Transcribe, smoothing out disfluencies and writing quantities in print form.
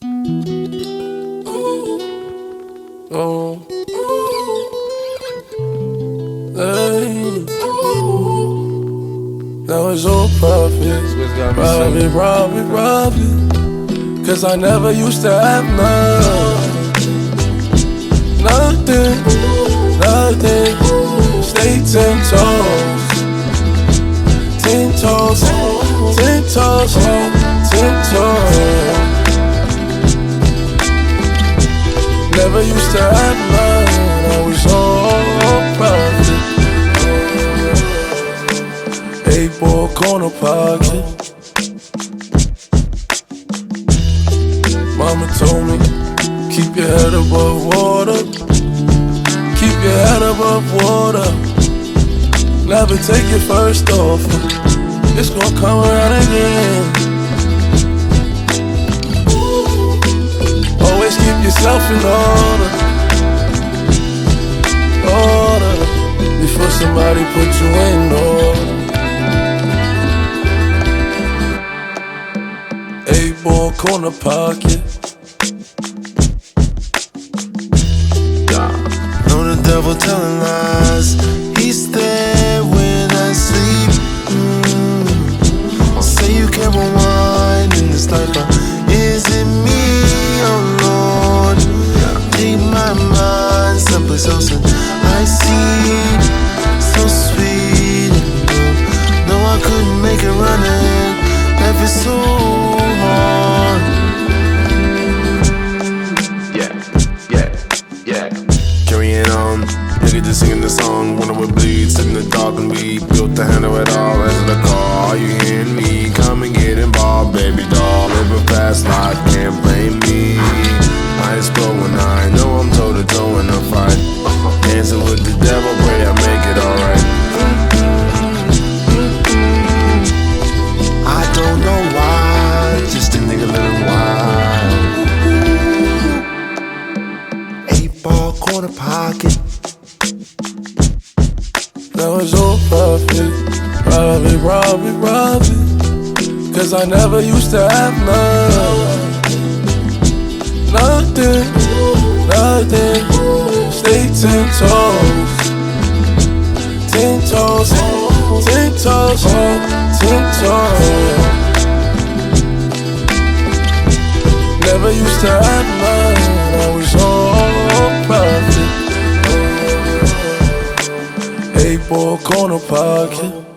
Oh, hey. Now it's all profit. Rob it. Cause I never used to have nothing. Stay 10 toes. 10 toes. 10 toes. 10 toes. Never used to have none, I was all profit. 8-ball corner pocket. Mama told me, keep your head above water. Keep your head above water. Never take your first offer. It's gonna come around again. Always keep yourself in order. Before somebody put you in order. 8-ball corner pocket. Know the devil telling lies. He's there when I sleep. Say you can't rewind in this life, but is it me? Oh Lord, take my mind someplace else and I see so sweet. No, I couldn't make it running. Life is so hard. Yeah. Carrying on, nigga just singing the song. Wonder what bleeds, sit in the dark and we built to handle it all. Answer the call, are you hearing me? Come and get involved, baby doll. Live a fast life, can't blame me. I explode when I know I'm toe to toe in a fight. Dancing with the devil, pray I make it alright. I don't know why, just a nigga living wild. 8-ball corner pocket. Now it's all profit. Rob it. Cause I never used to have nothing. Stay 10 toes. 10 toes. 10 toes. 10 toes. Never used to have none. I was all profit. 8-ball corner pocket.